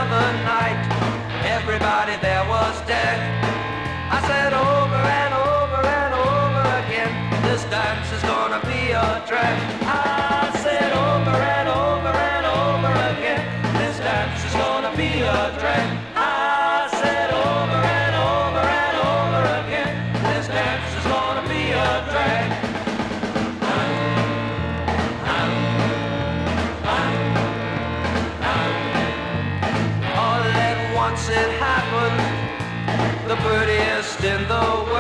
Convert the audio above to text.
other night. Everybody there was dead. I said over and over and over again, this dance is gonna be a drag. I said over and over and over again, this dance is gonna be a drag. I said over and over and over again, this dance is gonna be a drag. All at once it happened, the prettiest in the world.